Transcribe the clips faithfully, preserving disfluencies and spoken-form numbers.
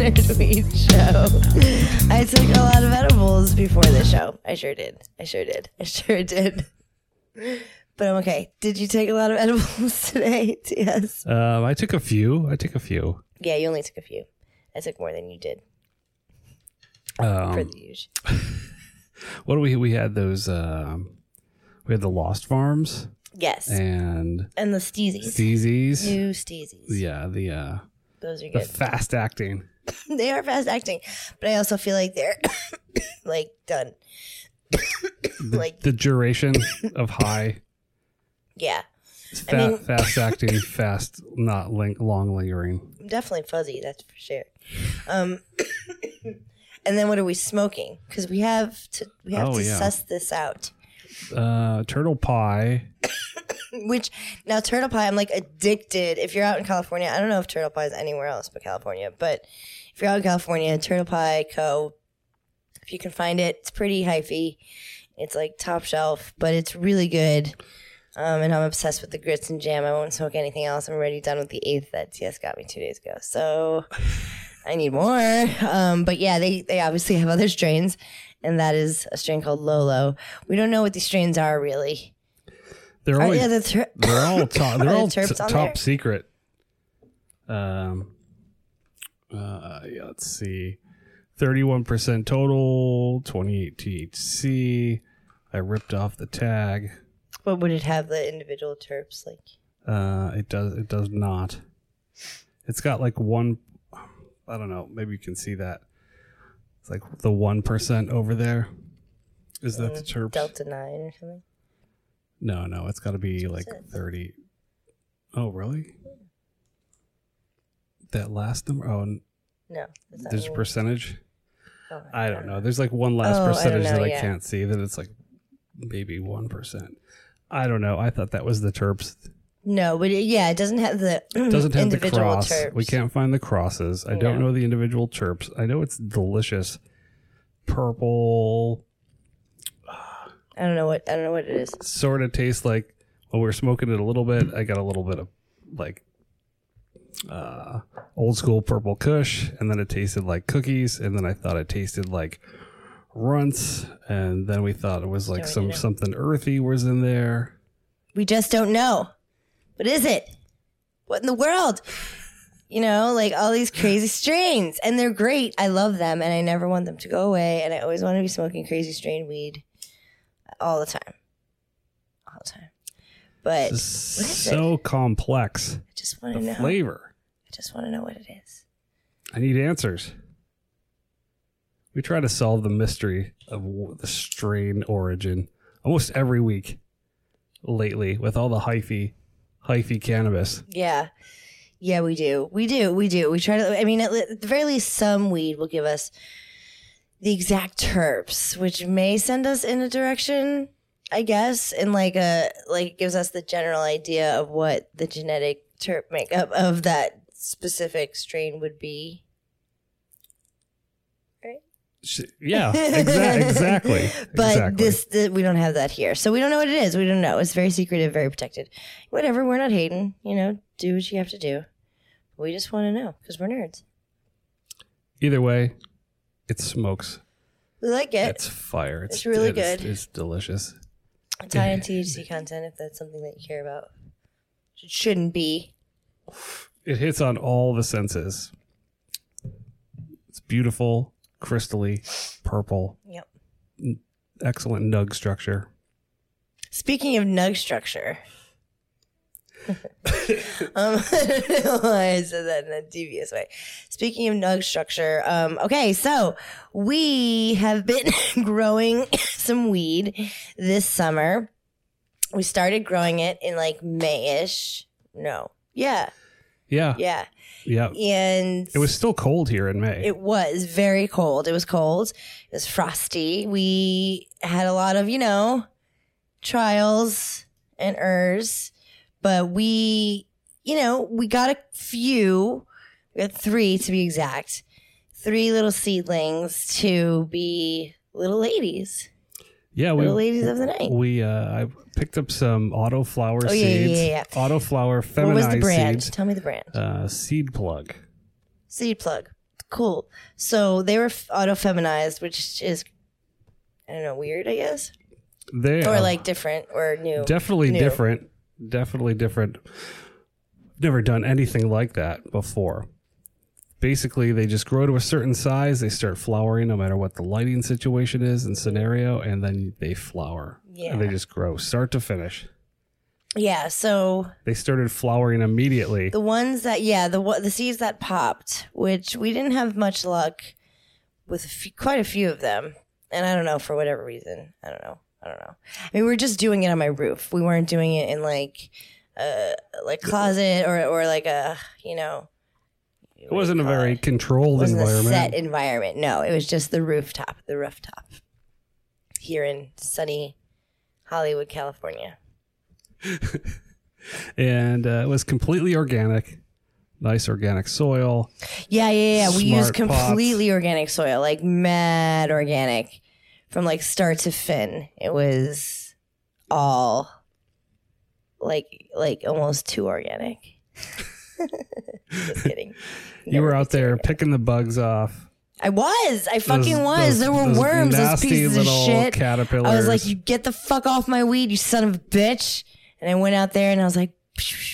Nerdweed show. I took a lot of edibles before the show. I sure did. I sure did. I sure did. But I'm okay. Did you take a lot of edibles today? Yes. Um, I took a few. I took a few. Yeah, you only took a few. I took more than you did. Um, For the usual. What do we we had those? Um, we had the Lost Farms. Yes. And and the Steezies. Steezies. New Steezies. Yeah, the uh, those are the good. fast acting. They are fast acting, but I also feel like they're like done. The, like the duration of high. Yeah. Fa- I mean, fast acting, fast, not ling- long lingering. Definitely fuzzy, that's for sure. Um, and then what are we smoking? Because we have to we have oh, to yeah. suss this out. Uh, turtle pie. Which now turtle pie, I'm like addicted. If you're out in California, I don't know if turtle pie is anywhere else but California, but if you're out in California, Turtle Pie Co. If you can find it, it's pretty hyphy. It's like top shelf, but it's really good. Um, and I'm obsessed with the grits and jam. I won't smoke anything else. I'm already done with the eighth that T S got me two days ago. So I need more. Um, but yeah, they, they obviously have other strains, and that is a strain called Lolo. We don't know what these strains are really. They're, are, always, yeah, the ter- they're all top. They're Are all the terps t- on top there? secret. Um. Uh. Yeah, let's see. Thirty-one percent total. Twenty-eight T H C. I ripped off the tag. But would it have the individual terps? Like, Uh. It does. It does not. It's got like one. I don't know. Maybe you can see that. It's like the one percent over there. Is that the terps? Delta nine or something? No, no. It's got to be like it? thirty. Oh, really? That last number? Oh, n- No. That's not there's a me. percentage? Oh, I don't know. There's like one last Oh, I don't percentage know, that I yeah. can't see. That it's like maybe one percent. I don't know. I thought that was the terps. No, but it, yeah, it doesn't have the It doesn't have the individual cross. terps. We can't find the crosses. I don't No. know the individual terps. I know it's delicious. Purple. I don't know what I don't know what it is. Sort of tastes like when we were smoking it a little bit. I got a little bit of like uh, old school purple kush, and then it tasted like cookies, and then I thought it tasted like runts, and then we thought it was like Don't some know. something earthy was in there. We just don't know. What is it? What in the world? You know, like all these crazy strains, and they're great. I love them, and I never want them to go away. And I always want to be smoking crazy strain weed all the time, all the time. But It's what is so complex. I just want The to know. flavor. I just want to know what it is. I need answers. We try to solve the mystery of w- the strain origin almost every week lately with all the hyphy, hyphy cannabis. Yeah. Yeah, we do. We do. We do. We try to, I mean, at, le- at the very least, some weed will give us the exact terps, which may send us in a direction, I guess, and like a, like gives us the general idea of what the genetic terp makeup of that specific strain would be. Sh- Yeah, exa- exactly. But exactly. this, the, we don't have that here. So we don't know what it is. We don't know. It's very secretive, very protected. Whatever. We're not hating. You know, do what you have to do. We just want to know because we're nerds. Either way, it smokes. We like it. It's fire. It's, It's really it's- good. It's delicious. It's high in T H C content if that's something that you care about. It shouldn't be. It hits on all the senses. It's beautiful, crystally, purple, Yep. excellent nug structure. Speaking of nug structure. um, I don't know why I said that in a devious way. Speaking of nug structure, um, okay, so we have been growing some weed this summer. We started growing it in like May-ish. No. Yeah. Yeah. Yeah. Yeah. And It was still cold here in May. it was very cold. It was cold. It was frosty. We had a lot of, you know, trials and errors, but we, you know, we got a few. We got three to be exact. Three little seedlings to be little ladies. yeah, we Little ladies of the night. we uh I picked up some autoflower Oh, yeah, yeah, seeds. yeah, yeah. Autoflower What was the feminized brand? seeds. Tell me the brand. Uh, seed plug. Seed plug. cool. So they were auto feminized, which is, I don't know, weird, I guess. They Or are like different or new. definitely New. different. Definitely different. Never done anything like that before. Basically, they just grow to a certain size. They start flowering no matter what the lighting situation is and scenario, and then they flower. Yeah. And they just grow start to finish. Yeah, so They started flowering immediately. the ones that, yeah, the one- the seeds that popped, which we didn't have much luck with a few, quite a few of them. And I don't know, for whatever reason. I don't know. I don't know. I mean, we were just doing it on my roof. We weren't doing it in like a like closet or, or like a, you know. It wasn't a very controlled It wasn't environment. a set environment. No, it was just the rooftop, the rooftop here in sunny Hollywood, California. And uh, it was completely organic. Nice organic soil. Yeah, yeah, yeah. We used Smart pots. completely organic soil, like mad organic, from like start to fin. It was all like like almost too organic. Just kidding. You Never were was out too there organic. picking the bugs off. I was. I fucking Those- was. those- there were those worms. Those nasty pieces of little shit. caterpillars. I was like, "You get the fuck off my weed, you son of a bitch!" And I went out there and I was like,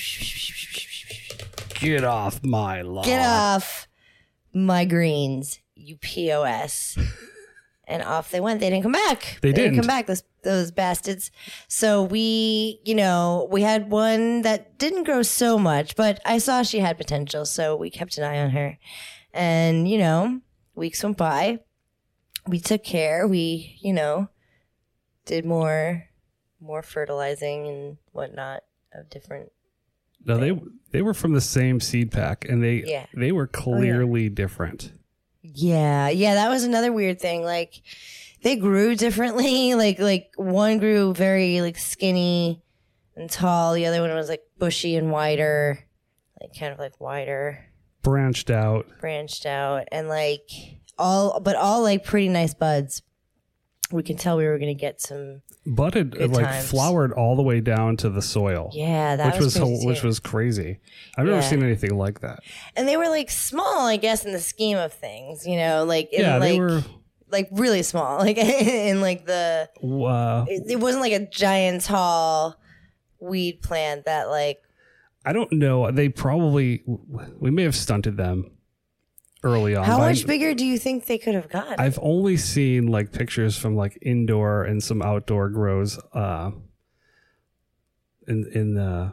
Get off my lawn. "Get off my greens, you P O S!" And off they went. They didn't come back. They didn't didn't. come back. Those those bastards. So we, you know, we had one that didn't grow so much, but I saw she had potential, so we kept an eye on her. And you know, weeks went by. We took care. We, you know, did more, more fertilizing and whatnot of different. No, they they were from the same seed pack, and they Yeah. they were clearly different. Yeah, yeah, that was another weird thing. Like, they grew differently. Like, like one grew very like skinny and tall. The other one was like bushy and wider, like kind of like wider, Branched out. branched out, and like all, but all like pretty nice buds. We can tell we were gonna get some. Budded Good like times. flowered all the way down to the soil. Yeah, that which was, was, crazy which too. was crazy. I've never Yeah. seen anything like that. And they were like small, I guess, in the scheme of things. You know, like in, Yeah, like they were. like really small, like in like the. Uh, It, it wasn't like a giant tall weed plant that like. I don't know. They probably we may have stunted them early on. How but much I- bigger do you think they could have gotten? I've only seen like pictures from like indoor and some outdoor grows uh in in the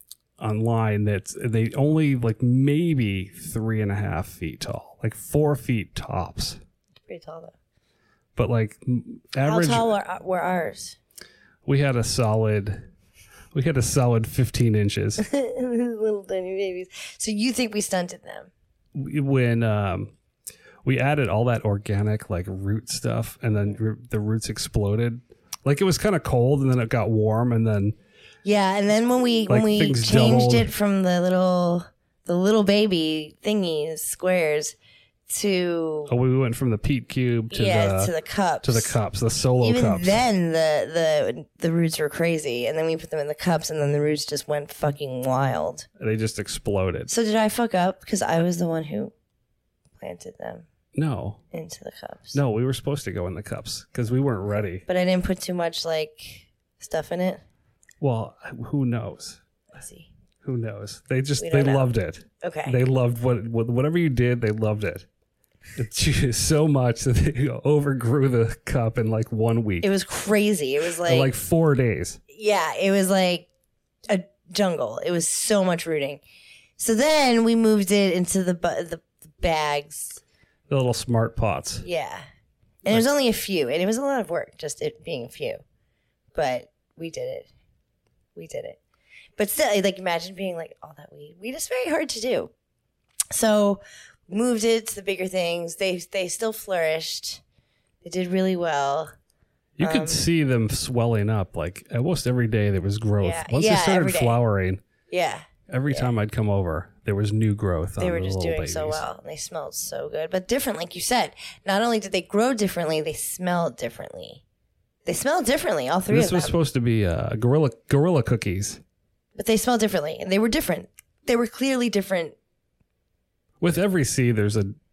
online that's they only like maybe three and a half feet tall, like four feet tops. Pretty tall though. But like m- average, How tall were, were ours? we had a solid, we had a solid fifteen inches Little tiny babies. So you think we stunted them? when um we added all that organic like root stuff, and then r- the roots exploded. Like it was kind of cold, and then it got warm, and then Yeah, and then when we when Like, we things changed doubled. it from the little the little baby thingies squares to oh, we went from the peat cube to yeah the to the cups to the cups, the solo Even cups. then, the the the roots were crazy, and then we put them in the cups, and then the roots just went fucking wild. They just exploded. So did I fuck up because I was the one who planted them No, into the cups? no, we were supposed to go in the cups because we weren't ready. But I didn't put too much like stuff in it. Well, who knows? I see. Who knows? They just We they don't know. loved it. Okay. They loved what, what whatever you did. They loved it. It's just so much that they overgrew the cup in like one week, it was crazy. It was In, like, like four days. yeah, it was like a jungle. It was so much rooting. So then we moved it into the bu- the, the bags. The little smart pots. Yeah. And it was only a few, and it was a lot of work, just it being a few. But we did it. We did it. But still, like, imagine being like all that weed. Weed is very hard to do. So moved it to the bigger things. They they still flourished. They did really well. You Um, could see them swelling up. Like almost every day there was growth. Yeah, Once yeah, they started every day. flowering, Yeah. every time I'd come over, there was new growth. They on were the just little doing so babies. well. And they smelled so good. But different, like you said. Not only did they grow differently, they smelled differently. They smelled differently, all three This of them. was supposed to be uh, gorilla gorilla cookies. But they smelled differently. And they were different. They were clearly different. With every seed, there's a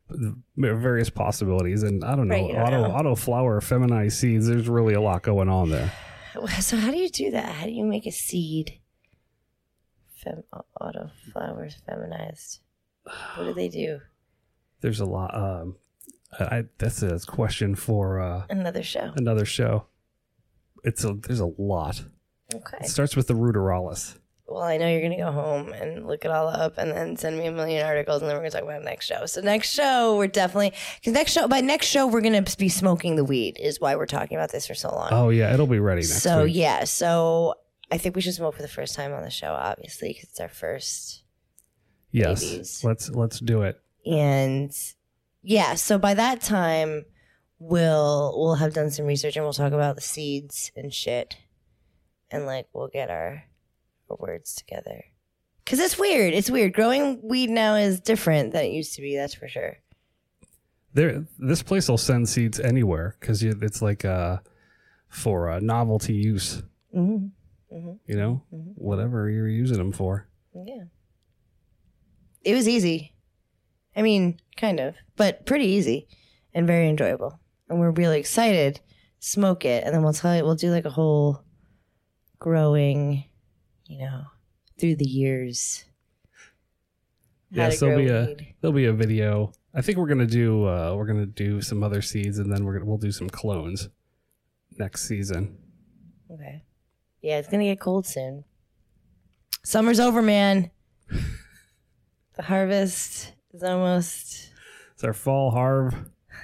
various possibilities, and I don't know, Right, you don't auto know. auto flower feminized seeds. There's really a lot going on there. So how do you do that? How do you make a seed? Fem- auto flowers feminized. What do they do? There's a lot. Um, I that's a question for uh, Another show. another show. It's a there's a lot. Okay. It starts with the ruderalis. Well, I know you're going to go home and look it all up and then send me a million articles, and then we're going to talk about it next show. So next show, we're definitely, because next show, by next show, we're going to be smoking the weed is why we're talking about this for so long. Oh yeah, it'll be ready next so week. yeah, so I think we should smoke for the first time on the show, obviously, because it's our first. Yes, babies. let's let's do it. And yeah, so by that time, we'll we'll have done some research and we'll talk about the seeds and shit, and like we'll get our, our words together. Cause it's weird. It's weird. Growing weed now is different than it used to be. That's for sure. There, this place will send seeds anywhere because it's like uh for uh, novelty use. Mm-hmm. Mm-hmm. You know, Mhm. whatever you're using them for. Yeah. It was easy. I mean, kind of, but pretty easy and very enjoyable. And we're really excited to smoke it. And then we'll tell you, we'll do like a whole growing, you know, through the years. How Yes, to there'll grow be a weed. there'll be a video. I think we're gonna do uh we're gonna do some other seeds, and then we're gonna we'll do some clones next season. Okay. Yeah, it's going to get cold soon. Summer's over, man. The harvest is almost. It's our fall harv.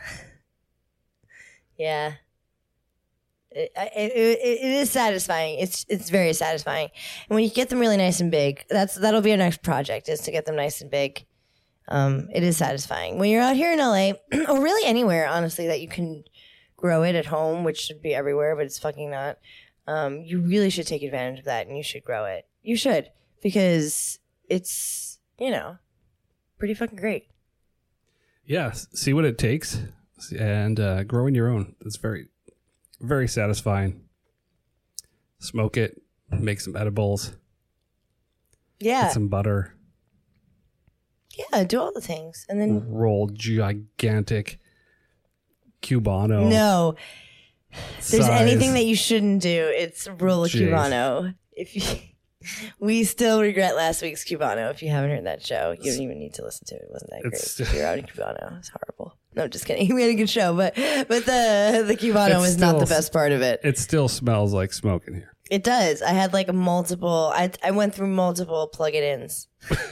Yeah. It, it, it, it is satisfying. It's it's very satisfying. And when you get them really nice and big, that's that'll be our next project, is to get them nice and big. Um, it is satisfying. When you're out here in L A, or really anywhere, honestly, that you can grow it at home, which should be everywhere, but it's fucking not. Um, you really should take advantage of that, and you should grow it. You should, because it's, you know, pretty fucking great. Yeah, s- see what it takes, and uh, growing your own. It's very, very satisfying. Smoke it, make some edibles, Yeah. get some butter, Yeah, do all the things. And then, roll gigantic Cubano. no, if there's size. anything that you shouldn't do, it's roll a Jeez. Cubano. If you, we still regret last week's Cubano. If you haven't heard that show, you don't even need to listen to it. It wasn't that great. It's- If you're out in Cubano, it's horrible. No, just kidding. We had a good show, but but the the Cubano It's was not the still- best part of it. It still smells like smoke in here. It does. I had like a multiple. I I went through multiple plug-it-ins.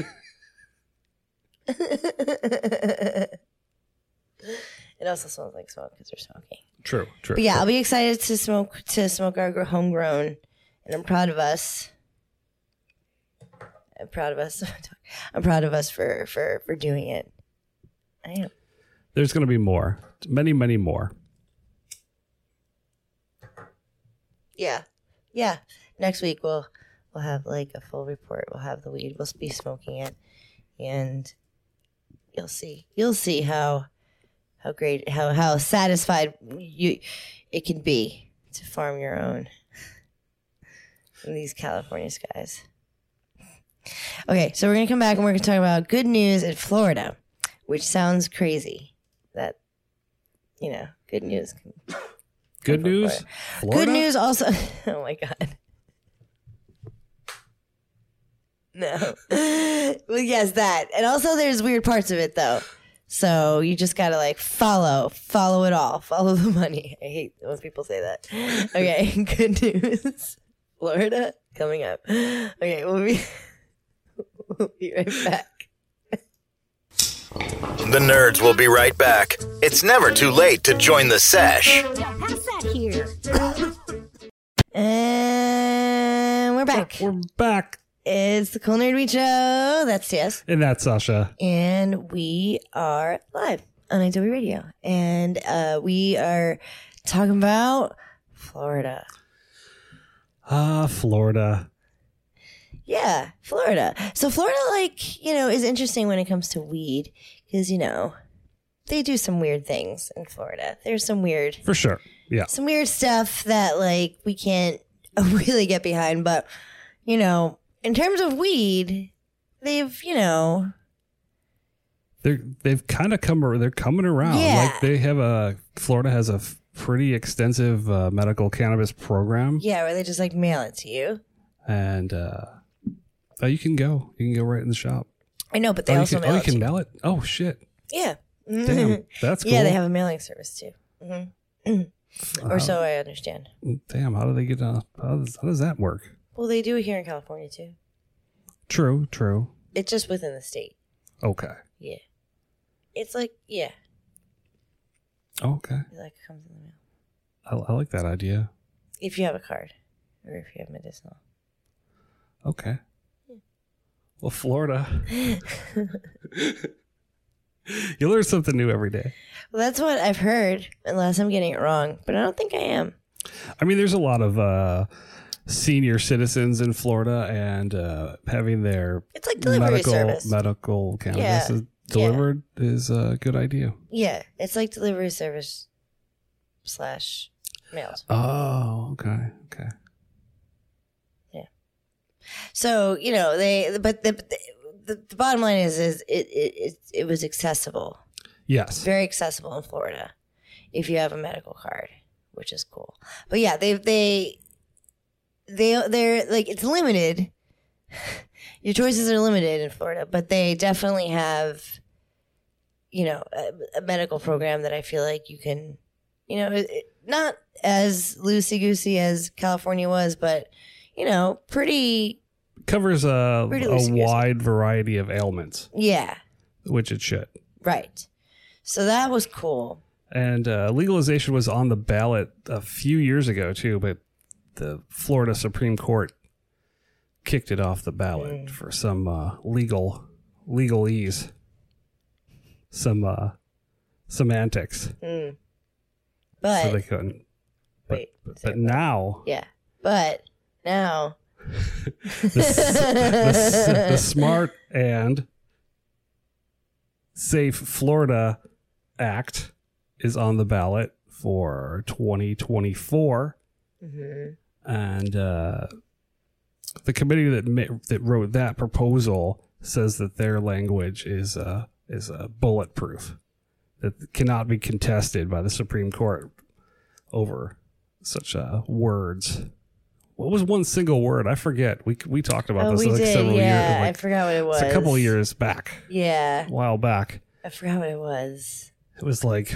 It also smells like smoke because we're smoking. True, true. But yeah, I'll be excited to smoke to smoke our gr- homegrown, and I'm proud of us. I'm proud of us. I'm proud of us for for for doing it. I am. There's going to be more, many, many more. Yeah, yeah. Next week we'll we'll have like a full report. We'll have the weed. We'll be smoking it, and you'll see. You'll see how how great how how satisfied you it can be to farm your own in these California skies. Okay, so we're gonna come back and we're gonna talk about good news in Florida, which sounds crazy. That you know, good news. Can Good from news. Florida. Florida? Good news also. Oh my god. No. Well, yes, that. And also there's weird parts of it though. So you just gotta like follow, follow it all, follow the money. I hate when people say that. Okay, good news. Florida coming up. Okay, we'll be, we'll be right back. The nerds will be right back. It's never too late to join the sesh. Pass that here. And we're back. We're back. It's the Cool Nerd Weed Show. That's Tess. And that's Sasha. And we are live on I W Radio. And uh, we are talking about Florida. Ah, Florida. Yeah, Florida. So Florida, like, you know, is interesting when it comes to weed because, you know, they do some weird things in Florida. There's some weird, For sure. Yeah. some weird stuff that, like, we can't really get behind. But, you know, in terms of weed, they've, you know, they're they've kind of come. They're coming around. Yeah. Like they have a Florida has a f- pretty extensive uh, medical cannabis program. Yeah, where they just like mail it to you. And uh, oh, you can go. You can go right in the shop. I know, but they oh, also you can, mail oh, it you can to mail it. Oh shit! you. Yeah. Damn, that's cool. Yeah, they have a mailing service too. hmm Or Uh, so I understand. Damn, how do they get? Uh, how does how does that work? Well, they do it here in California too. True, true. It's just within the state. Okay. Yeah. It's like, yeah. Okay. It like comes in the mail. I, I like that idea. If you have a card. Or if you have medicinal. Okay. Well, Florida. You learn something new every day. Well, that's what I've heard, unless I'm getting it wrong. But I don't think I am. I mean, there's a lot of uh, senior citizens in Florida, and uh, having their It's like delivery medical service. medical cannabis Yeah. is delivered is a good idea. Yeah, it's like delivery service slash mails. Oh, okay, okay. So you know they, but the the, the bottom line is is it, it it it was accessible, Yes. very accessible in Florida, if you have a medical card, which is cool. But yeah, they they they they're like it's limited. Your choices are limited in Florida, but they definitely have, you know, a, a medical program that I feel like you can, you know, it, it- not as loosey goosey as California was, but you know, pretty, Covers a, Pretty a loosey-goosey. wide variety of ailments, yeah, which it should. right. So that was cool. And uh, legalization was on the ballot a few years ago too, but the Florida Supreme Court kicked it off the ballot Mm. for some uh, legal legalese, some uh, semantics, Mm. But so they couldn't. But, wait, but, sorry, now yeah, but now, the, s- the, s- the Smart and Safe Florida Act is on the ballot for twenty twenty-four. Mhm. And uh, the committee that ma- that wrote that proposal says that their language is uh, is uh, bulletproof, that cannot be contested by the Supreme Court over such uh, words. What was one single word? I forget. We we talked about Oh, this we like did. several Yeah, years. I Like, forgot what it was. it's a couple of years back, Yeah, a while back. I forgot what it was. It was like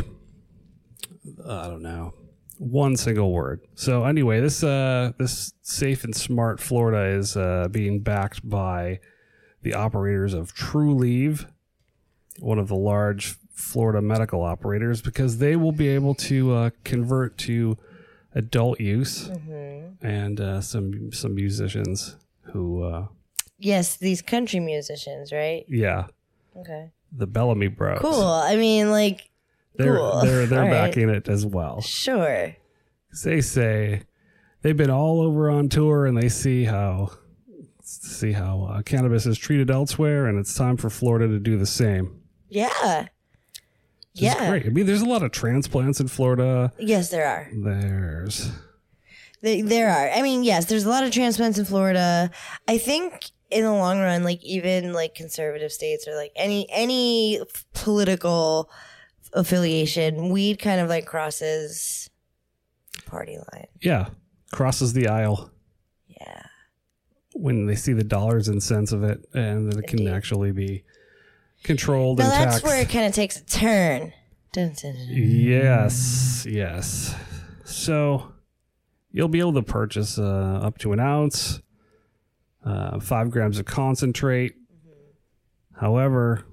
I don't know, one single word. So anyway, this uh this Safe and Smart Florida is uh being backed by the operators of True Leave, one of the large Florida medical operators, because they will be able to uh, convert to adult use, Mm-hmm. and uh, some some musicians who uh Yes, these country musicians, right? yeah, Okay. the Bellamy Bros. Cool. I mean, like, They're cool. they're they're All right. backing it as well. Sure. They say they've been all over on tour, and they see how see how uh, cannabis is treated elsewhere, and it's time for Florida to do the same. Yeah. Which Yeah. is great. I mean, there's a lot of transplants in Florida. Yes, there are. There's There, there are. I mean, yes, there's a lot of transplants in Florida. I think in the long run, like even like conservative states or like any any f- political affiliation, weed kind of like crosses the party line. yeah, crosses the aisle Yeah. when they see the dollars and cents of it, and that it can Indeed. actually be controlled Now and that's taxed. where it kind of takes a turn. Dun, dun, dun. Yes, yes. So you'll be able to purchase uh, up to an ounce, uh, five grams of concentrate. However,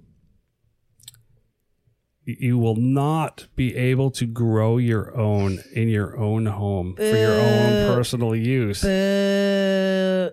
y- you will not be able to grow your own in your own home for your own Boo. personal use. Boo.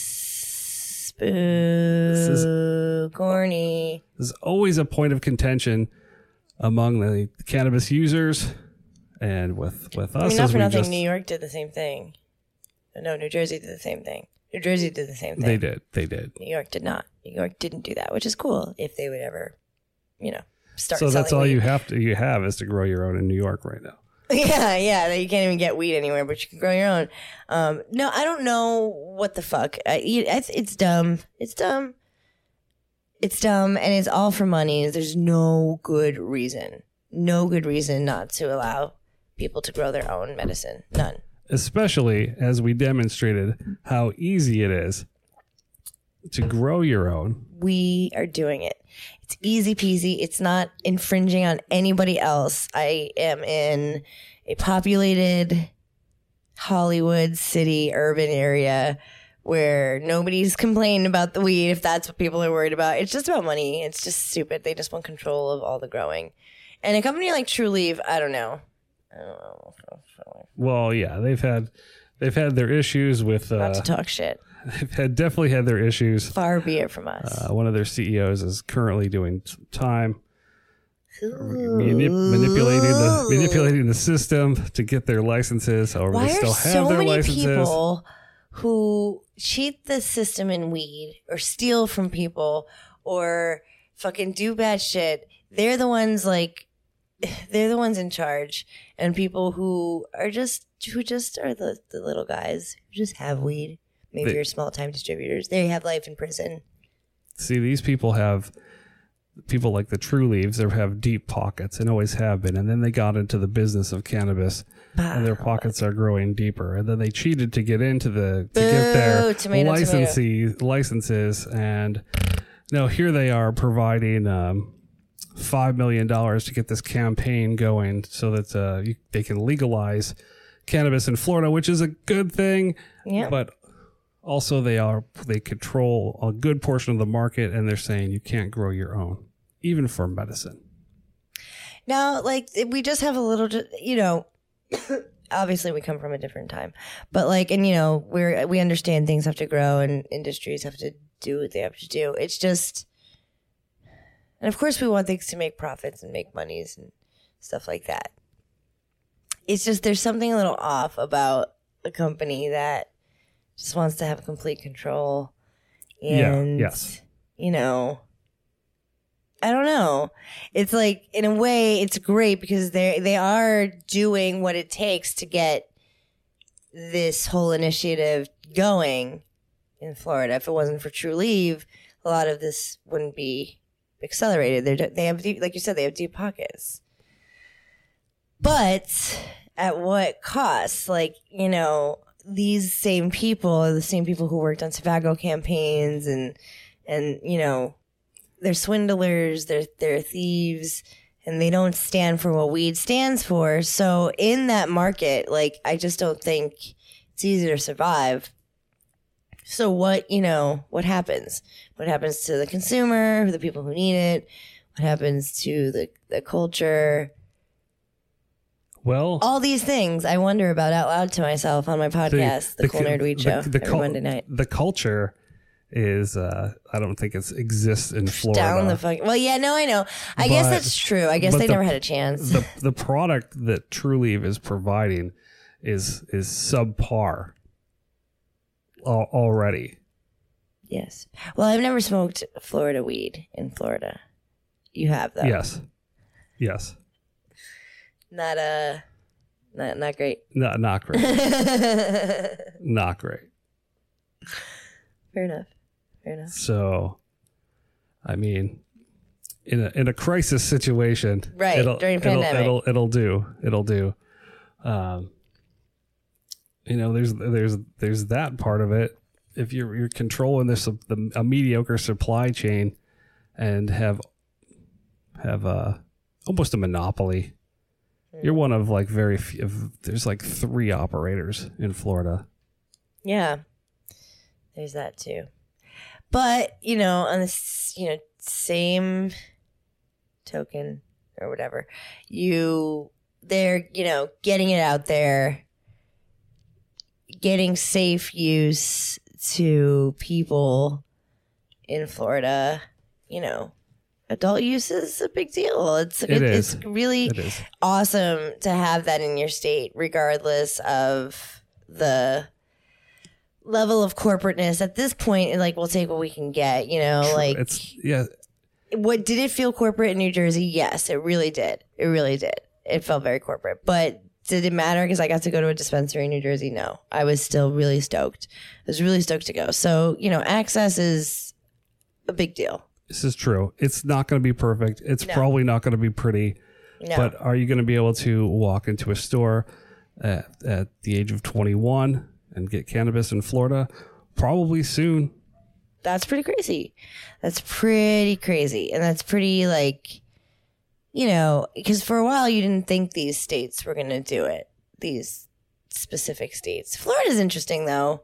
is- Boo. Corny. There's always a point of contention among the cannabis users and with, with us. I mean, not as for we nothing, just- New York did the same thing. No, New Jersey did the same thing. New Jersey did the same thing. They did. They did. New York did not. New York didn't do that, which is cool if they would ever, you know, start. So that's selling all weed. you have to you have is to grow your own in New York right now. Yeah, yeah. That you can't even get weed anywhere, but you can grow your own. Um, no, I don't know what the fuck. I, it's, it's dumb. It's dumb. It's dumb and it's all for money. There's no good reason, no good reason not to allow people to grow their own medicine. None. Especially as we demonstrated how easy it is to grow your own. We are doing it. It's easy peasy. It's not infringing on anybody else. I am in a populated Hollywood city urban area where nobody's complaining about the weed if that's what people are worried about. It's just about money. It's just stupid. They just want control of all the growing. And a company like True Leaf, I don't know. I don't know. Well, yeah, they've had they've had their issues with. Uh, Not to talk shit. They've had definitely had their issues. Far be it from us. Uh, one of their C E Os is currently doing some time manip- manipulating the manipulating the system to get their licenses. However, Why they still are have so their many licenses. people who cheat the system in weed or steal from people or fucking do bad shit? They're the ones like they're the ones in charge, and people who are just who just are the, the little guys who just have weed. Maybe They- you're small time distributors. They have life in prison. See, these people have people like the True Leaves. They have deep pockets and always have been. And then they got into the business of cannabis, and their pockets are growing deeper. And then they cheated to get into the to get their Boo, tomato, licensee licenses. And now here they are providing um, five million dollars to get this campaign going, so that uh, you, they can legalize cannabis in Florida, which is a good thing. Yeah. But also, they are they control a good portion of the market, and they're saying you can't grow your own, even for medicine. Now, like, we just have a little, you know, obviously we come from a different time, but like, and you know, we're, we understand things have to grow and industries have to do what they have to do. It's just, and of course we want things to make profits and make monies and stuff like that. It's just, there's something a little off about a company that just wants to have complete control. And, Yeah, yes. you know, I don't know. It's like, in a way, it's great because they they are doing what it takes to get this whole initiative going in Florida. If it wasn't for True Leaf, a lot of this wouldn't be accelerated. They're, they have, deep, like you said, they have deep pockets. But at what cost? Like, you know, these same people are the same people who worked on tobacco campaigns and, and you know, they're swindlers, they're they're thieves, and they don't stand for what weed stands for. So in that market, like, I just don't think it's easy to survive. So what, you know, what happens? What happens to the consumer, the people who need it? What happens to the, the culture? Well, All these things I wonder about out loud to myself on my podcast, The, Cool Nerd Weed Show, every cul- Monday night. the culture is, uh, I don't think it exists in Florida. Down the fucking. Well, yeah, no, I know. I guess But- that's true. I guess but they the- never had a chance. the the product that True Leaf is providing is is subpar al- already. Yes. Well, I've never smoked Florida weed in Florida. You have though. Yes, yes, Not uh, not not great. no, not great, not great. Fair enough. Fair enough. So, I mean, in a in a crisis situation, Right, It'll, during a it'll, pandemic. it'll it'll do. It'll do. Um, you know, there's there's there's that part of it. If you're you're controlling this the, a mediocre supply chain, and have have a almost a monopoly, you're one of like very few. There's like three operators in Florida. Yeah. There's that too. But, you know, on this, you know, same token or whatever, you, they're, you know, getting it out there, getting safe use to people in Florida, you know, adult use is a big deal. It's, It it, is. it's really It is. awesome to have that in your state, regardless of the level of corporateness. At this point, like, we'll take what we can get, you know, like, It's yeah. what did it feel corporate in New Jersey? Yes, it really did. It really did. It felt very corporate. But did it matter because I got to go to a dispensary in New Jersey? No. I was still really stoked. I was really stoked to go. So, you know, access is a big deal. This is true. It's not going to be perfect. It's No. probably not going to be pretty. No. But are you going to be able to walk into a store at, at the age of twenty-one and get cannabis in Florida? Probably soon. That's pretty crazy. That's pretty crazy. And that's pretty, like, you know, because for a while you didn't think these states were going to do it, these specific states. Florida's interesting, though,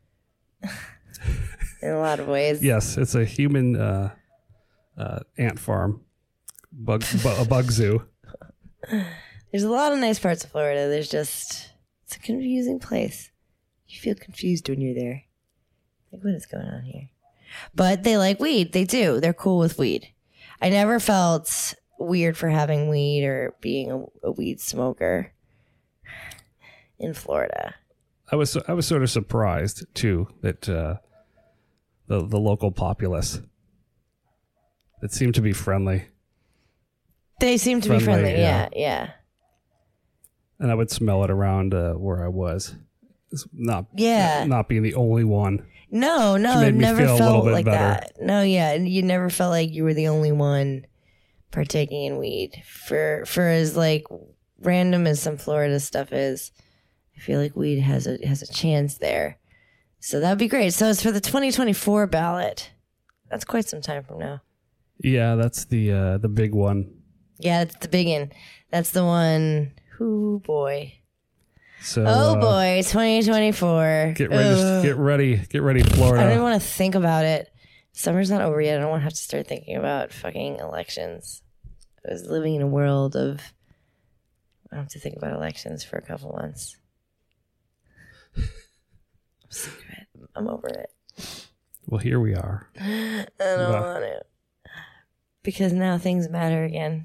in a lot of ways. Yes, it's a human uh, uh, ant farm, bug, bu- a bug zoo. There's a lot of nice parts of Florida. There's just, it's a confusing place. You feel confused when you're there. Like, what is going on here? But they like weed. They do. They're cool with weed. I never felt weird for having weed or being a, a weed smoker in Florida. I was I was sort of surprised too that uh, the the local populace that seemed to be friendly, They seem to Friendly, be friendly. yeah. Yeah, yeah. and I would smell it around uh, where I was. It's not Yeah. not being the only one. No, no, It made it me never feel a little felt bit like better. that. No, yeah, and you never felt like you were the only one partaking in weed. For for as like random as some Florida stuff is, I feel like weed has a has a chance there. So that would be great. So it's for the twenty twenty-four ballot. That's quite some time from now. Yeah, that's the uh, the big one. Yeah, that's the big one. That's the one. Ooh boy. So Oh uh, boy, twenty twenty-four. get ready, Ugh. get ready, get ready, I don't even Florida. want to think about it. Summer's not over yet. I don't want to have to start thinking about fucking elections. I was living in a world of I don't have to think about elections for a couple months. I'm sick of it. I'm over it. Well, here we are. I don't Wow. want it. Because now things matter again.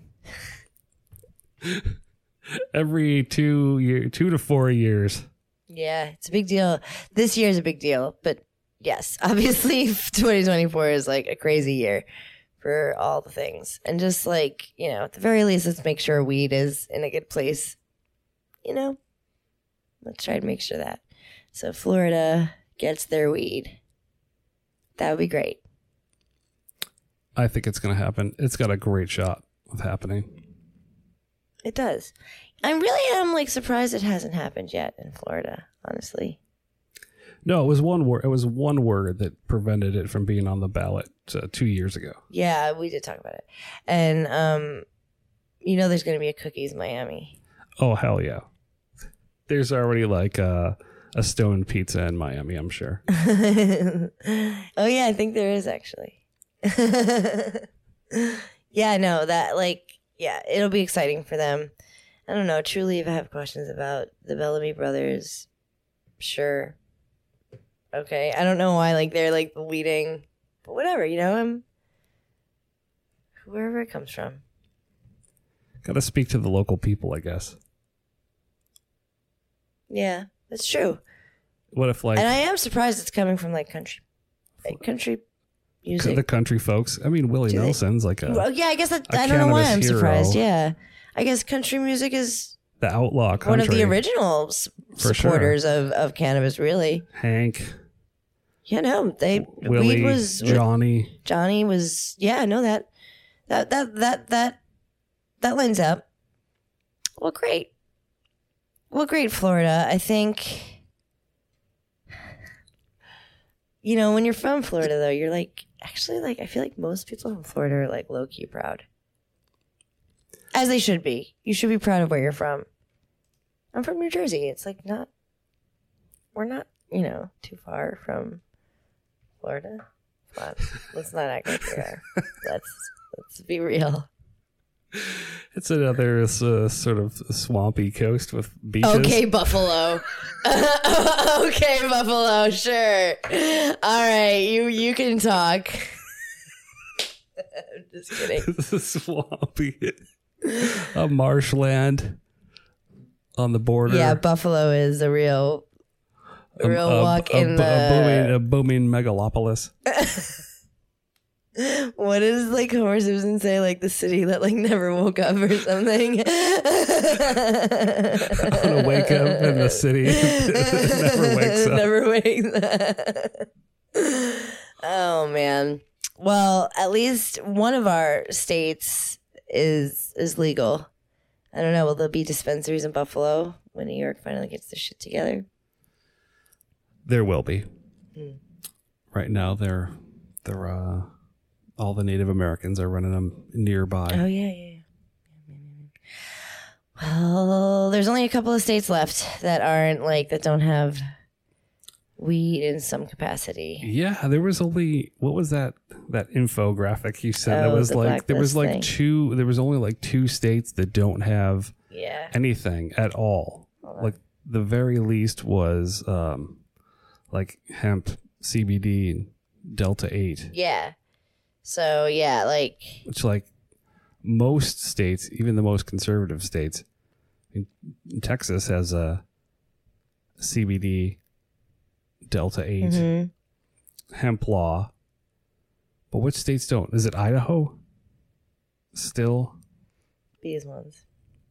Every two year, two to four years. Yeah, it's a big deal. This year is a big deal, but yes, obviously twenty twenty-four is like a crazy year for all the things. And just like, you know, at the very least, let's make sure weed is in a good place. You know, let's try to make sure that. So Florida gets their weed. That would be great. I think it's going to happen. It's got a great shot of happening. It does. I really am like surprised it hasn't happened yet in Florida, honestly. No, it was one word. It was one word that prevented it from being on the ballot uh, two years ago. Yeah, we did talk about it. And, um, you know, there's going to be a Cookies Miami. Oh hell yeah! There's already like uh, a Stone Pizza in Miami. I'm sure. Oh, yeah, I think there is actually. Yeah, no, that like, yeah, it'll be exciting for them. I don't know. Truly, if I have questions about the Bellamy brothers, sure. Okay. I don't know why, like, they're like the leading, but whatever, you know, I'm wherever it comes from. Got to speak to the local people, I guess. Yeah, that's true. What if like And I am surprised it's coming from like country, like country music. the country folks? I mean, Willie Do they- Nelson's like a, Well, yeah, I guess that, a I don't know why cannabis I'm hero. surprised. Yeah, I guess country music is the outlaw country. one of the original s- For supporters of, of cannabis. Really, Hank, yeah, no, they Willie, weed was Johnny. Johnny was yeah, I know that that that that that that lines up. Well, great. Well, great, Florida. I think. You know, when you're from Florida, though, you're like, actually, like, I feel like most people from Florida are, like, low-key proud. As they should be. You should be proud of where you're from. I'm from New Jersey. It's, like, not, we're not, you know, too far from Florida. Come on. Let's not act like we are. Let's, let's be real. It's another uh, sort of swampy coast with beaches. Okay, Buffalo. Okay, Buffalo. Sure. All right, you you can talk. I'm just kidding. Swampy. A marshland on the border. Yeah, Buffalo is a real, a real a, walk a, in a, the. a booming, a booming megalopolis. What does like Homer Simpson say? Like the city that like never woke up or something. I'm gonna wake up in the city that never wakes up. Never wakes up. Oh man. Well, at least one of our states is is legal. I don't know. Will there be dispensaries in Buffalo when New York finally gets their shit together? There will be. Mm. Right now, they're they're uh, all the Native Americans are running them nearby. Oh yeah, yeah. yeah. Well, there's only a couple of states left that aren't like that don't have weed in some capacity. Yeah, there was only what was that that infographic you said? Oh, that was the like there was blacklist like thing. two. There was only like two states that don't have Yeah. anything at all. Like the very least was um, like hemp, C B D, and Delta eight. Yeah. So yeah, like Which like most states, even the most conservative states, in, Texas has a C B D, Delta eight, mhm. hemp law. But which states don't? Is it Idaho? Still? these ones.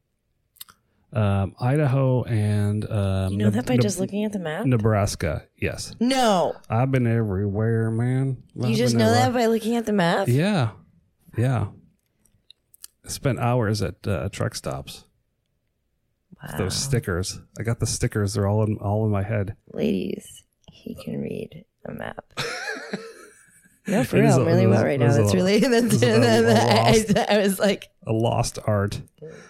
Um, Idaho and um, You know Neb- that by Neb- just looking at the map? Nebraska. Yes, No. I've been everywhere, man. You I've just been know that everywhere. by looking at the map? Yeah, yeah. I spent hours at uh, truck stops. Wow. Those stickers. I got the stickers. They're all in all in my head. Ladies, he can read a map. No, for It real. is a- I'm really it is- well right it now. is That's a- really, that's, is a- a I, lost- I, I was like, A lost art.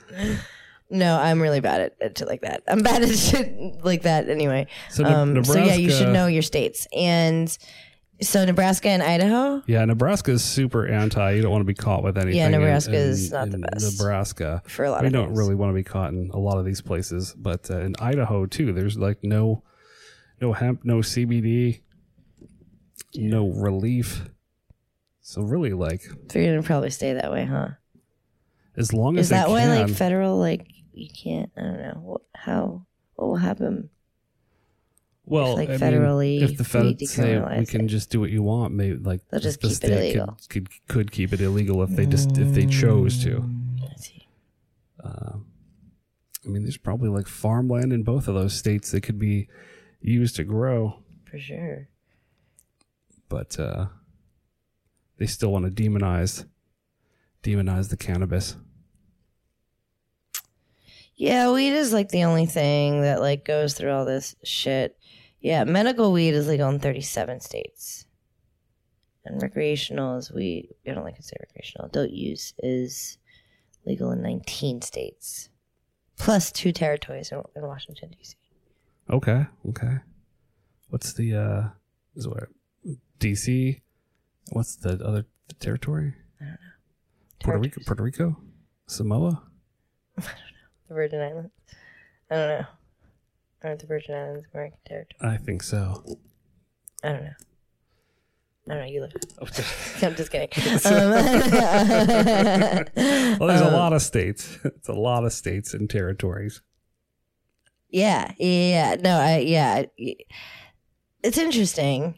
no, I'm really bad at, at shit like that. I'm bad at shit like that anyway. So, Ne- Um, so yeah, you should Nebraska- know your states. And so Nebraska and Idaho, Yeah, Nebraska is super anti. You don't want to be caught with anything. Yeah, in- Nebraska in- is not the in best. Nebraska. for a lot We of don't things. really want to be caught in a lot of these places, but uh, in Idaho too, there's like no, no hemp, no C B D, no relief. So really, like So you're gonna probably stay that way, huh? as long as Is that they why, can, like, federal, like, you can't? I don't know. What? How? What will happen? well, like, I mean, federally if the we feds say we decriminalize can it. just do what you want, maybe like They'll just the keep it state illegal. Could, could could keep it illegal if they just if they chose to. Let's see. Uh, I mean, there's probably like farmland in both of those states that could be used to grow, For sure. but uh, they still want to demonize demonize the cannabis. Yeah, weed is like the only thing that like goes through all this shit. Yeah, medical weed is legal in thirty-seven states. And recreational is weed. I don't like to say recreational. Adult use is legal in nineteen states. Plus two territories in, in Washington, D C. Okay, okay. What's the uh, is what D C? What's the other territory? I don't know. Puerto Rico, Territories. Puerto Rico, Samoa. The Virgin Islands? I don't know. Aren't the Virgin Islands American territory? I think so. I don't know. I don't know. You look. well, I'm just kidding. Um, there's a lot of states. It's a lot of states and territories. Yeah, yeah, no, I, yeah, it's interesting.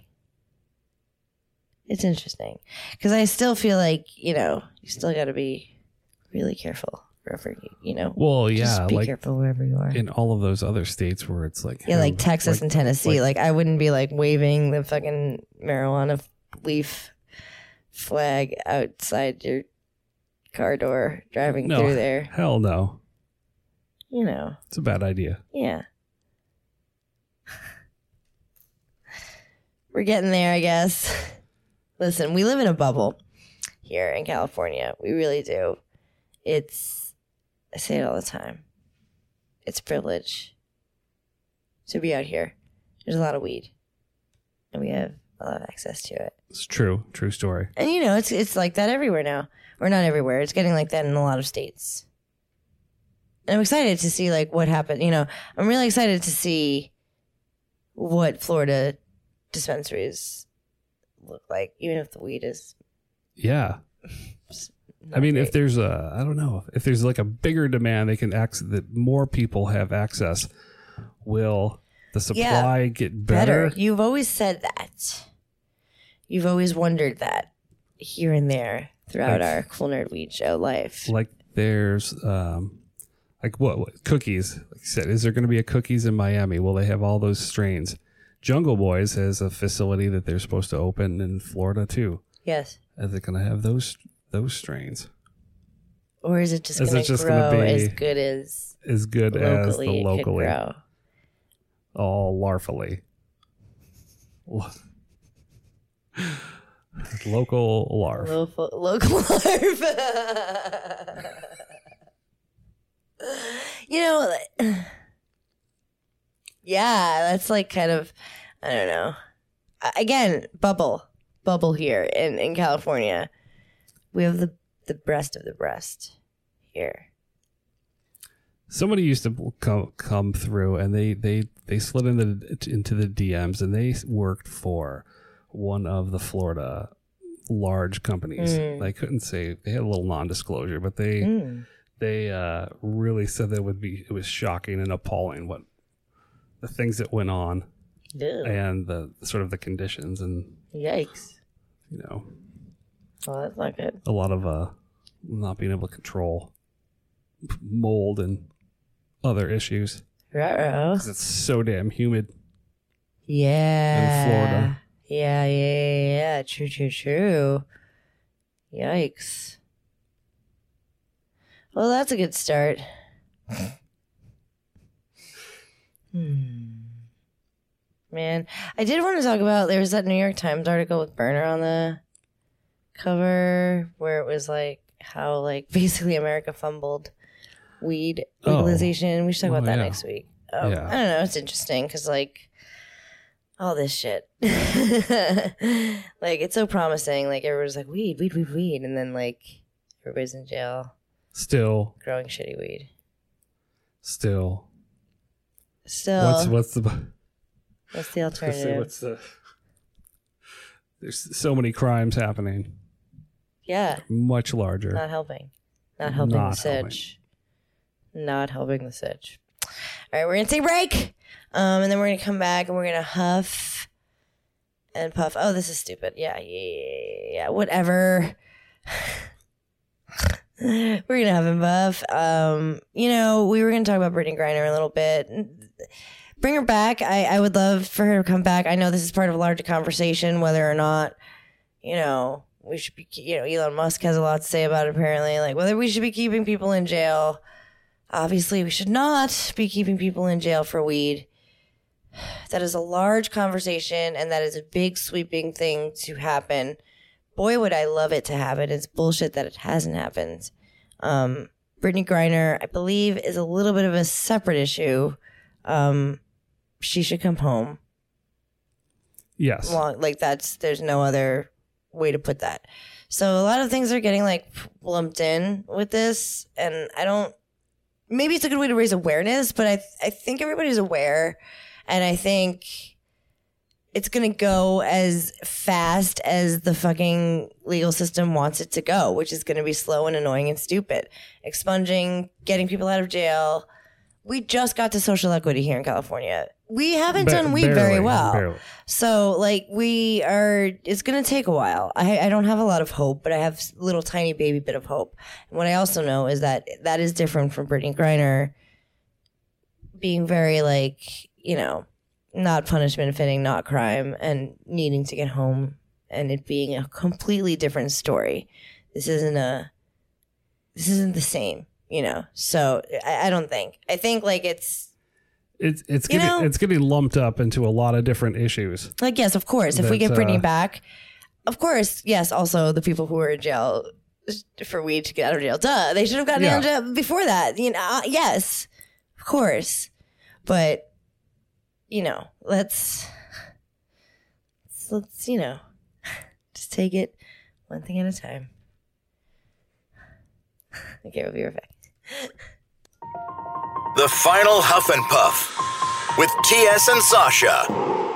It's interesting because I still feel like, you know, you still got to be really careful wherever you, you know. Well, just yeah, be like careful wherever you are. in all of those other states where it's like Yeah, like hemp, Texas like- and Tennessee. like- Like, I wouldn't be like waving the fucking marijuana leaf flag outside your car door driving No, through there. hell no. You know, It's a bad idea. yeah. We're getting there, I guess. Listen, we live in a bubble here in California. We really do. It's, I say it all the time. It's a privilege to be out here. There's a lot of weed, and we have a lot of access to it. It's true. True story. And you know, it's it's like that everywhere now. Or not everywhere. It's getting like that in a lot of states. And I'm excited to see like what happened. You know, I'm really excited to see what Florida dispensaries look like, even if the weed is. Yeah. not I mean, great. if there's a, I don't know, if there's like a bigger demand, they can access that more people have access. Will the supply get better? better. You've always said that. You've always wondered that here and there throughout Like- our Cool Nerd Weed Show life. Like there's, um, like what, what cookies? Like you said, is there going to be a cookies in Miami? Will they have all those strains? Jungle Boys has a facility that they're supposed to open in Florida too. Yes. Is it going to have those those strains? Or is it just Is going it to just grow gonna be as good as as good as the locally it could locally? grow? All larfally. Local larf. Local, local larf. You know, yeah, that's like kind of, I don't know. Again, bubble, bubble here in, in California. We have the, the breast of the breast here. Somebody used to come come through, and they they they slid into into the D Ms, and they worked for one of the Florida large companies. Mm. They couldn't say, they had a little non-disclosure, but they Mm. they uh, really said that it would be it was shocking and appalling what the things that went on. Ew. And the sort of the conditions, and Yikes. you know, Well, that's not good. a lot of uh not being able to control mold and other issues Ruh-roh. because it's so damn humid. Yeah. In Florida. Yeah, yeah, yeah, yeah. True, true, true. Yikes. Well, that's a good start. hmm. Man, I did want to talk about, there was that New York Times article with Burner on the cover where it was like how like basically America fumbled weed legalization. Oh. We should talk about oh, that yeah. next week. Um, Yeah. I don't know. It's interesting because like all this shit, like it's so promising. Like everyone's like weed, weed, weed, weed, and then like everybody's in jail Still, growing shitty weed. still, Still, what's what's the what's the let's say alternative? what's the there's so many crimes happening, Yeah, much larger. not helping, not helping Not the sitch, not helping the sitch. All right, we're gonna take a break, um, and then we're gonna come back and we're gonna huff and puff. Oh, this is stupid. Yeah, yeah, yeah, yeah. Whatever. We're gonna have him buff. Um, you know, we were gonna talk about Brittany Griner a little bit. Bring her back. I, I would love for her to come back. I know this is part of a larger conversation, whether or not, you know, we should be, you know, Elon Musk has a lot to say about it apparently, like whether we should be keeping people in jail. Obviously, we should not be keeping people in jail for weed. That is a large conversation, and that is a big sweeping thing to happen. Boy, would I love it to happen. It's bullshit that it hasn't happened. Um, Brittany Griner, I believe, is a little bit of a separate issue. Um, she should come home. Yes. Long, like that's, there's no other way to put that. So a lot of things are getting like lumped in with this, and I don't, maybe it's a good way to raise awareness, but I, I think everybody's aware, and I think it's going to go as fast as the fucking legal system wants it to go, which is going to be slow and annoying and stupid. Expunging, getting people out of jail. We just got to social equity here in California. We haven't Ba- done weed barely, very well. barely. So, like, we are, it's going to take a while. I, I don't have a lot of hope, but I have a little tiny baby bit of hope. And what I also know is that that is different from Brittany Griner being very, like, you know, not punishment fitting, not crime, and needing to get home, and it being a completely different story. This isn't a, this isn't the same, you know? So I, I don't think, I think like it's, It's it's You getting know- it's getting lumped up into a lot of different issues. like, yes, of course, if we That, get Brittany uh, back, of course, yes, also the people who were in jail for weed to get out of jail, duh, they should have gotten Yeah. out of jail before that, you know? Uh, yes, of course. But, you know, let's, let's, let's, you know, just take it one thing at a time. Okay, we'll be right back. The final Huff and Puff with T S and Sasha.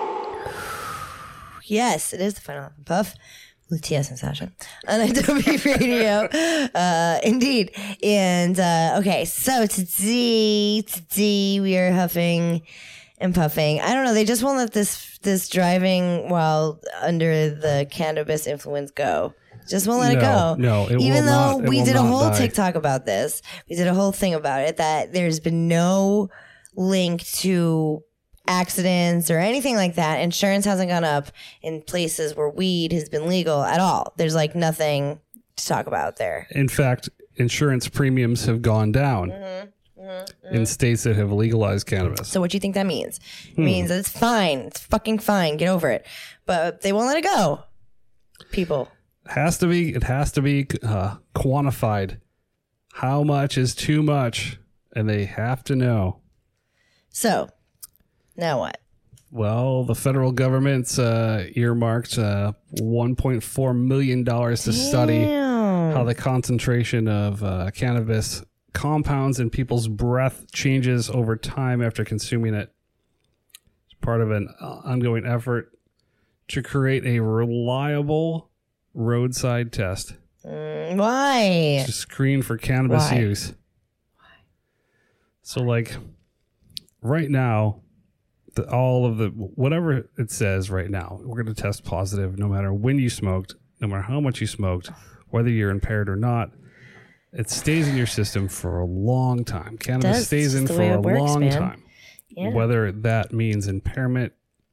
Yes, it is the final puff with T S and Sasha on I W Radio. Uh, indeed. And, uh, okay, so today, today we are huffing and puffing. I don't know. They just won't let this, this driving while under the cannabis influence go. Just won't let it No, go. no, it Even will though not- it we will did a not whole die. TikTok about this. We did a whole thing about it, that there's been no link to accidents or anything like that. Insurance hasn't gone up in places where weed has been legal at all. There's like nothing to talk about there. In fact, insurance premiums have gone down mm-hmm, mm-hmm. in states that have legalized cannabis. So what do you think that means? It hmm. means that it's fine. It's fucking fine. Get over it. But they won't let it go. People. Has to be, it has to be uh, quantified. How much is too much? And they have to know. So, now what? Well, the federal government's uh, earmarked uh, one point four million dollars to Damn. study how the concentration of uh, cannabis compounds in people's breath changes over time after consuming it. It's part of an uh, ongoing effort to create a reliable roadside test. Mm, why? To screen for cannabis why? use. Why? So, like, right now, the, all of the, whatever it says right now, we're going to test positive no matter when you smoked, no matter how much you smoked, whether you're impaired or not. It stays in your system for a long time. Cannabis stays in for a works, long man. time. Yeah. Whether that means impairment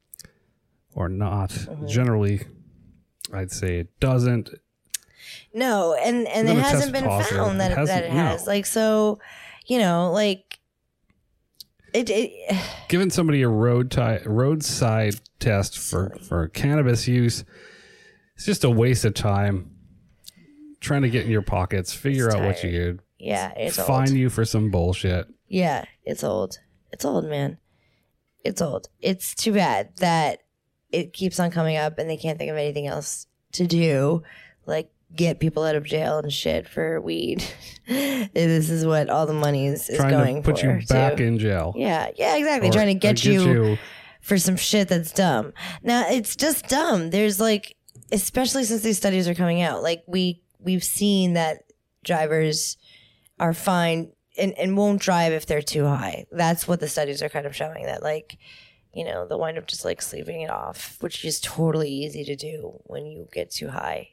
or not. Mm-hmm. Generally, I'd say it doesn't. No, and, and it hasn't been positive. found that it, that it has. No. Like, so, you know, like, it, it giving somebody a road tie, roadside test for, for cannabis use, it's just a waste of time. Trying to get in your pockets, figure out what you do. Yeah, it's old. Fine you for some bullshit. Yeah, it's old. It's old, man. It's old. It's too bad that it keeps on coming up and they can't think of anything else to do. Like, get people out of jail and shit for weed. This is what all the money is, is Trying going for. Trying to put you back too. in jail. Yeah, yeah, exactly. Or, Trying to get, get you, you for some shit that's dumb. Now, it's just dumb. There's like, especially since these studies are coming out, like we, we've seen that drivers are fine and, and won't drive if they're too high. That's what the studies are kind of showing, that like, you know, they'll wind up just like sleeping it off, which is totally easy to do when you get too high.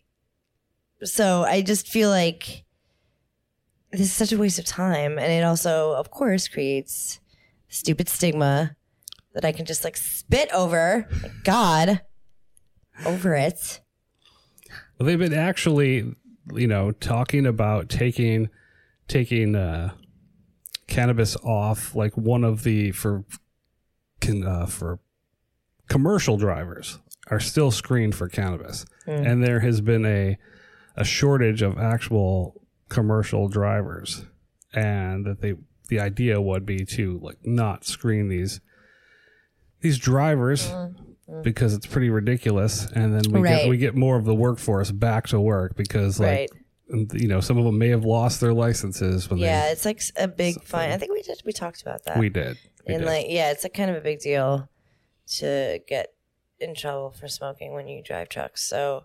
So I just feel like this is such a waste of time. And it also, of course, creates stupid stigma that I can just like spit over. Like, God, over it. Well, they've been actually, you know, talking about taking, taking uh, cannabis off, like one of the, for, can, uh, for commercial drivers are still screened for cannabis. Mm. And there has been a, a shortage of actual commercial drivers, and that they the idea would be to like not screen these these drivers mm-hmm. because it's pretty ridiculous, and then we right. get we get more of the workforce back to work because like right. you know, some of them may have lost their licenses when yeah they, it's like a big something. fine. I think we did we talked about that we did we and did. like yeah it's a kind of a big deal to get in trouble for smoking when you drive trucks. So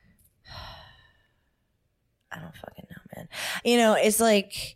I don't fucking know, man. You know, it's like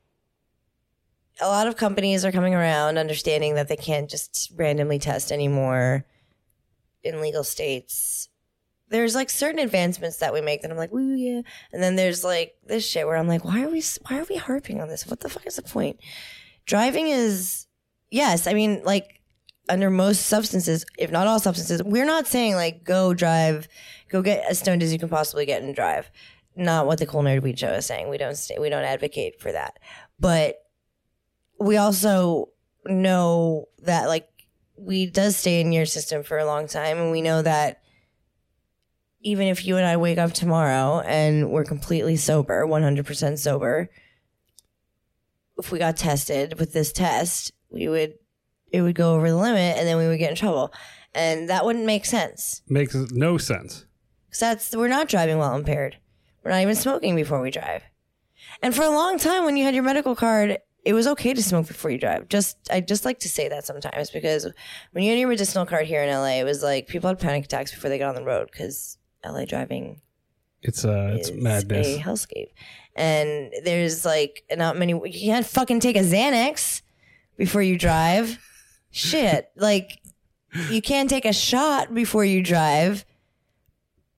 a lot of companies are coming around understanding that they can't just randomly test anymore in legal states. There's like certain advancements that we make that I'm like, woo, yeah. And then there's like this shit where I'm like, why are we, why are we harping on this? What the fuck is the point? Driving is, yes, I mean, like under most substances, if not all substances, we're not saying like go drive, go get as stoned as you can possibly get and drive. Not what the Cool Nerd Weed Show is saying. We don't stay, we don't advocate for that. But we also know that like weed does stay in your system for a long time, and we know that even if you and I wake up tomorrow and we're completely sober, one hundred percent sober, if we got tested with this test, we would it would go over the limit, and then we would get in trouble, and that wouldn't make sense. Makes no sense. Because that's we're not driving while impaired. We're not even smoking before we drive. And for a long time, when you had your medical card, it was okay to smoke before you drive. Just I just like to say that sometimes, because when you had your medicinal card here in L A, it was like people had panic attacks before they got on the road because L A driving it's uh it's madness, a hellscape. And there's like not many. You can't fucking take a Xanax before you drive. Shit, like you can't take a shot before you drive.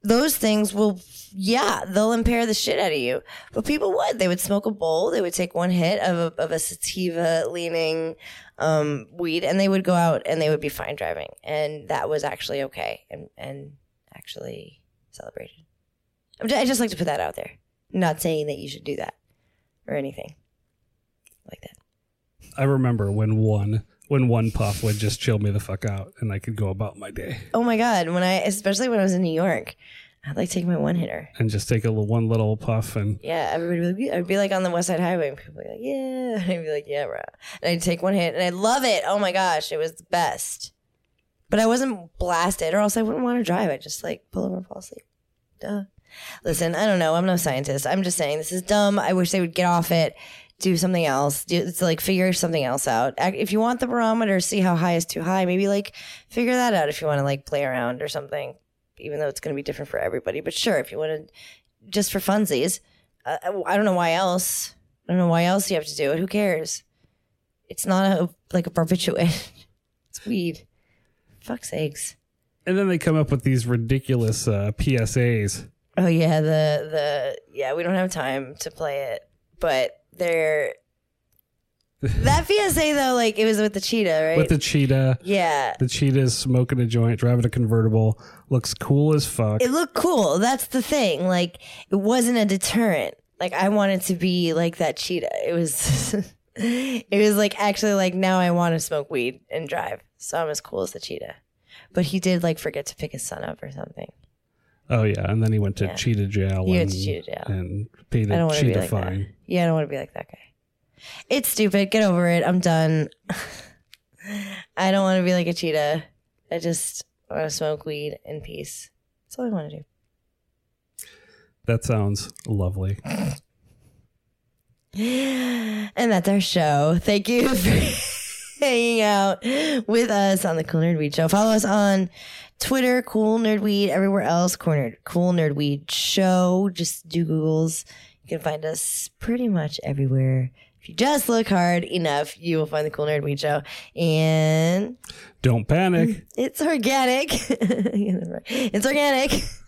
those things will, yeah, they'll impair the shit out of you. But people would. They would smoke a bowl. They would take one hit of a, of a sativa-leaning um, weed, and they would go out and they would be fine driving. And that was actually okay and, and actually celebrated. I'm just, I just like to put that out there. I'm not saying that you should do that or anything like that. I remember when one when one puff would just chill me the fuck out and I could go about my day. Oh my God. When I, especially when I was in New York, I'd like take my one hitter. And just take a little, one little puff and... Yeah, everybody would be, I'd be like on the West Side Highway and people would be like, yeah. And I'd be like, yeah, bro. And I'd take one hit and I'd love it. Oh my gosh, it was the best. But I wasn't blasted or else I wouldn't want to drive. I'd just like pull over and fall asleep. Duh. Listen, I don't know. I'm no scientist. I'm just saying this is dumb. I wish they would get off it. Do something else. Do it's like figure something else out. If you want the barometer, see how high is too high. Maybe like figure that out if you want to like play around or something. Even though it's going to be different for everybody. But sure, if you want to, just for funsies. Uh, I don't know why else. I don't know why else you have to do it. Who cares? It's not a like a barbiturate. It's weed. Fuck's sakes. And then they come up with these ridiculous uh, P S As. Oh yeah, the the yeah. We don't have time to play it, but. They're that P S A though, like it was with the cheetah, right? With the cheetah. Yeah. The cheetah's smoking a joint, driving a convertible. Looks cool as fuck. It looked cool. That's the thing. Like it wasn't a deterrent. Like I wanted to be like that cheetah. It was it was like actually like now I want to smoke weed and drive. So I'm as cool as the cheetah. But he did like forget to pick his son up or something. Oh yeah, and then he went to yeah. cheetah jail. He and, went to cheetah jail and paid I a don't cheetah be like fine. That. Yeah, I don't want to be like that guy. It's stupid. Get over it. I'm done. I don't want to be like a cheetah. I just want to smoke weed in peace. That's all I want to do. That sounds lovely. And that's our show. Thank you for hanging out with us on the Cool Nerd Weed Show. Follow us on Twitter, Cool Nerd Weed. Everywhere else, Cool Nerd, Cool Nerd Weed Show. Just do Googles. You can find us pretty much everywhere. If you just look hard enough, you will find the Cool Nerd Weed Show. And don't panic. It's organic. It's organic.